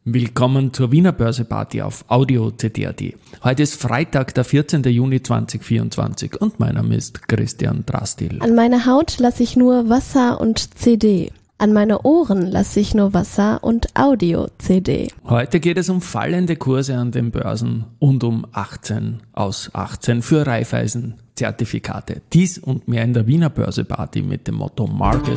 Willkommen zur Wiener Börse-Party auf Audio CD.at. Heute ist Freitag, der 14. Juni 2024 und mein Name ist Christian Drastil. An meine Haut lasse ich nur Wasser und CD. An meine Ohren lasse ich nur Wasser und Audio-CD. Heute geht es um fallende Kurse an den Börsen und um 18 aus 18 für Raiffeisen-Zertifikate. Dies und mehr in der Wiener Börse-Party mit dem Motto Market.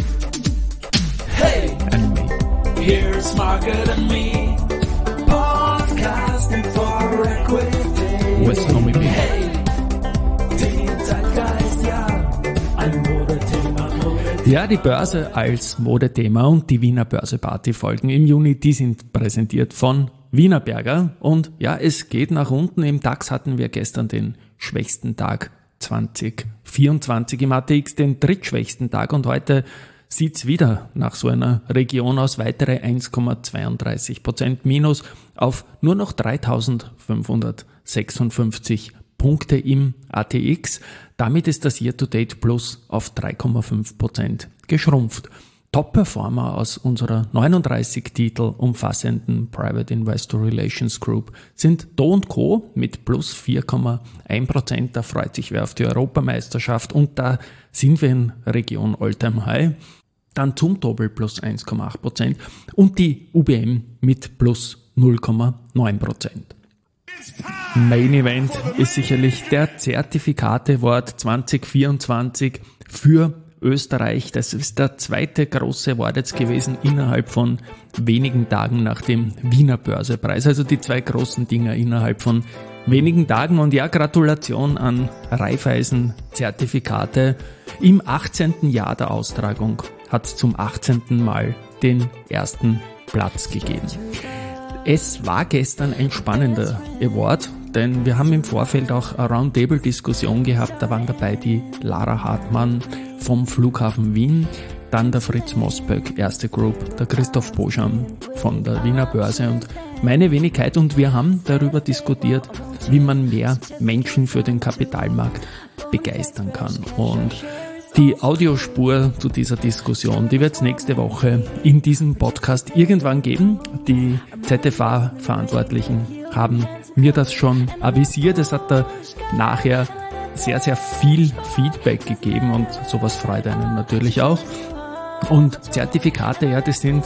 Hey! And me. Here's Market and Me, podcasting for equity. With Tommy B. Hey, die Zeitgeist, ja, ein Modethema. Ja, die Börse als Modethema und die Wiener Börse-Party folgen im Juni, die sind präsentiert von Wienerberger. Und ja, es geht nach unten. Im DAX hatten wir gestern den schwächsten Tag 2024, im ATX den drittschwächsten Tag und heute sieht's wieder nach so einer Region aus, weitere 1,32% Minus auf nur noch 3.556 Punkte im ATX. Damit ist das Year-to-Date Plus auf 3,5% geschrumpft. Top-Performer aus unserer 39 Titel umfassenden Private Investor Relations Group sind Do & Co. mit plus 4,1%. Da freut sich wer auf die Europameisterschaft und da sind wir in Region All-Time High. Dann Zumtobel plus 1,8% und die UBM mit plus 0,9%. Main Event ist sicherlich der Zertifikate Award 2024 für Österreich. Das ist der zweite große Award jetzt gewesen innerhalb von wenigen Tagen nach dem Wiener Börsepreis. Also die zwei großen Dinger innerhalb von wenigen Tagen. Und ja, Gratulation an Raiffeisen Zertifikate. Im 18. Jahr der Austragung hat es zum 18. Mal den ersten Platz gegeben. Es war gestern ein spannender Award, denn wir haben im Vorfeld auch eine Roundtable-Diskussion gehabt. Da waren dabei die Lara Hartmann vom Flughafen Wien, dann der Fritz Mosböck, Erste Group, der Christoph Boscham von der Wiener Börse und meine Wenigkeit. Und wir haben darüber diskutiert, wie man mehr Menschen für den Kapitalmarkt begeistern kann. Und die Audiospur zu dieser Diskussion, die wird es nächste Woche in diesem Podcast irgendwann geben. Die ZFA-Verantwortlichen haben mir das schon avisiert. Es hat da nachher sehr, sehr viel Feedback gegeben und sowas freut einen natürlich auch. Und Zertifikate, ja, das sind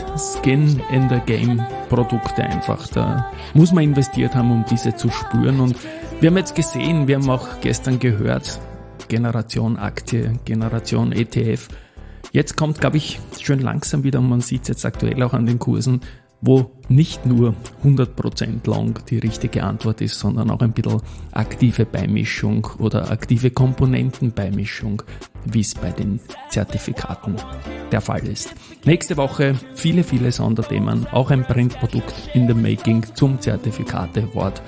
Skin-in-the-Game-Produkte einfach. Da muss man investiert haben, um diese zu spüren. Und wir haben jetzt gesehen, wir haben auch gestern gehört, Generation Aktie, Generation ETF. Jetzt kommt, glaube ich, schön langsam wieder, und man sieht es jetzt aktuell auch an den Kursen, wo nicht nur 100% Long die richtige Antwort ist, sondern auch ein bisschen aktive Beimischung oder aktive Komponentenbeimischung, wie es bei den Zertifikaten der Fall ist. Nächste Woche viele, viele Sonderthemen, auch ein Printprodukt in the making zum Zertifikate Award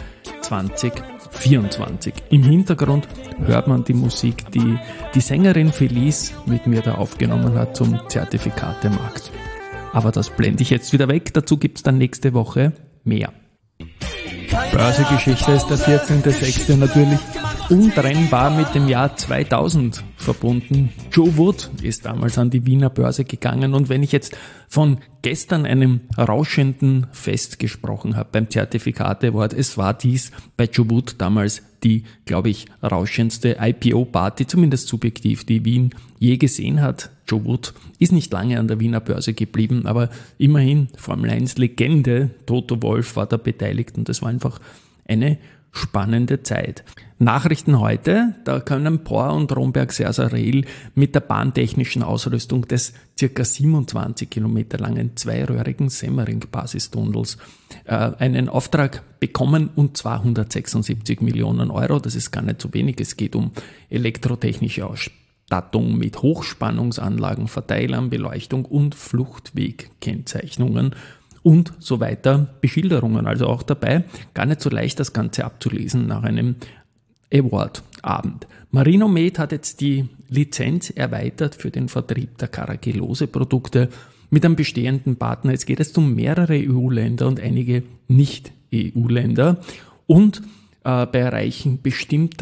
2024. Im Hintergrund hört man die Musik, die die Sängerin Felice mit mir da aufgenommen hat zum Zertifikatemarkt. Aber das blende ich jetzt wieder weg, dazu gibt's dann nächste Woche mehr. Börsegeschichte ist der 14.06. natürlich untrennbar mit dem Jahr 2000 verbunden. Joe Wood ist damals an die Wiener Börse gegangen und wenn ich jetzt von gestern einem rauschenden Fest gesprochen habe beim Zertifikate Award, es war dies bei Joe Wood damals die, glaube ich, rauschendste IPO-Party, zumindest subjektiv, die Wien je gesehen hat. Joe Wood ist nicht lange an der Wiener Börse geblieben, aber immerhin Formel 1 Legende Toto Wolff war da beteiligt und das war einfach eine spannende Zeit. Nachrichten heute, da können Por und Romberg Sersa Rail mit der bahntechnischen Ausrüstung des ca. 27 Kilometer langen zweiröhrigen Semmering-Basistunnels einen Auftrag bekommen und zwar 176 Millionen Euro. Das ist gar nicht so wenig. Es geht um elektrotechnische Ausstattung mit Hochspannungsanlagen, Verteilern, Beleuchtung und Fluchtwegkennzeichnungen und so weiter, Beschilderungen also auch dabei. Gar nicht so leicht das Ganze abzulesen nach einem Award-Abend. Marinomed hat jetzt die Lizenz erweitert für den Vertrieb der Carragelose-Produkte mit einem bestehenden Partner. Jetzt geht es um mehrere EU-Länder und einige Nicht-EU-Länder und bei Erreichen bestimmter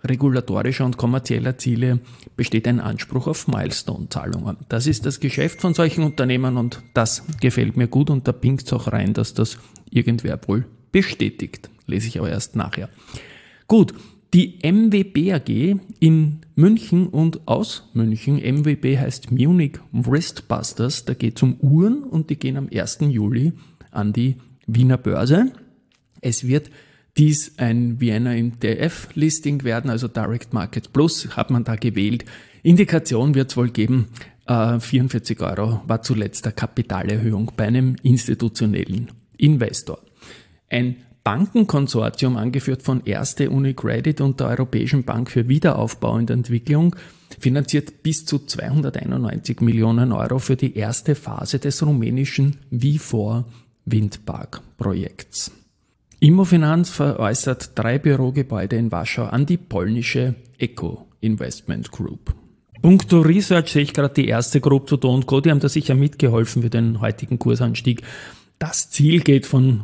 regulatorischer und kommerzieller Ziele besteht ein Anspruch auf Milestone-Zahlungen. Das ist das Geschäft von solchen Unternehmen und das gefällt mir gut und da pinkt es auch rein, dass das irgendwer wohl bestätigt. Lese ich aber erst nachher. Gut, die MWB AG in München und aus München, MWB heißt Munich Wristbusters, da geht es um Uhren und die gehen am 1. Juli an die Wiener Börse. Es wird dies ein Vienna MTF-Listing werden, also Direct Markets Plus, hat man da gewählt. Indikation wird es wohl geben, 44 € war zuletzt der Kapitalerhöhung bei einem institutionellen Investor. Ein Bankenkonsortium, angeführt von Erste, UniCredit und der Europäischen Bank für Wiederaufbau und Entwicklung, finanziert bis zu 291 Millionen € für die erste Phase des rumänischen V4 Windparkprojekts. Immofinanz veräußert 3 Bürogebäude in Warschau an die polnische Eco Investment Group. Punkto Research sehe ich gerade die erste Group to Do & Co, die haben da sicher mitgeholfen für den heutigen Kursanstieg. Das Ziel geht von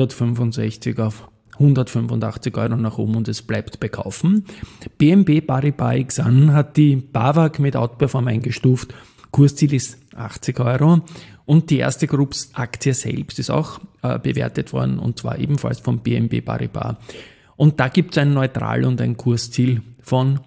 165 auf 185 € nach oben und es bleibt bei Kaufen. BNP Paribas Exane hat die BAWAG mit Outperform eingestuft. Kursziel ist 80 € und die erste Groups Aktie selbst ist auch bewertet worden und zwar ebenfalls von BNP Paribas. Und da gibt es ein Neutral- und ein Kursziel von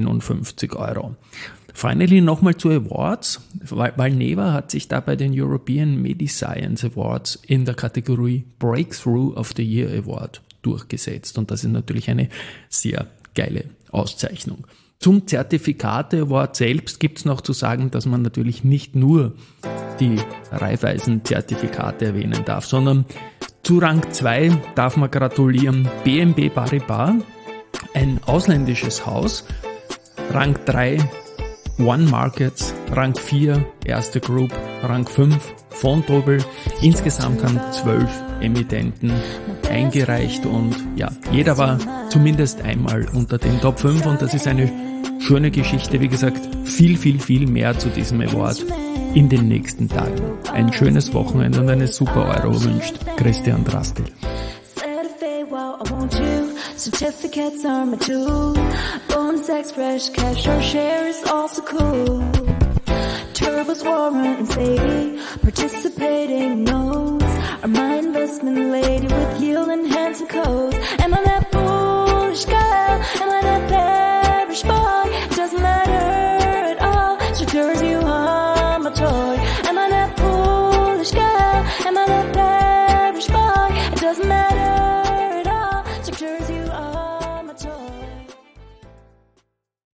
51 €. Finally nochmal zu Awards. Valneva hat sich da bei den European Mediscience Awards in der Kategorie Breakthrough of the Year Award durchgesetzt. Und das ist natürlich eine sehr geile Auszeichnung. Zum Zertifikate-Award selbst gibt es noch zu sagen, dass man natürlich nicht nur die Raiffeisen-Zertifikate erwähnen darf, sondern zu Rang 2 darf man gratulieren BNP Paribas, ein ausländisches Haus, Rang 3 One Markets, Rang 4 Erste Group, Rang 5 Vontobel. Insgesamt haben 12 Emittenten eingereicht und ja, jeder war zumindest einmal unter den Top 5 und das ist eine schöne Geschichte. Wie gesagt, viel mehr zu diesem Award in den nächsten Tagen. Ein schönes Wochenende und eine super Euro wünscht Christian Drastil. Certificates are my tool. Bonus X, fresh cash or shares also cool. Turbos, Warren and Sadie, participating notes are my investment lady with yield and handsome codes. Am I that bullish girl? Am I that bearish boy? Doesn't matter.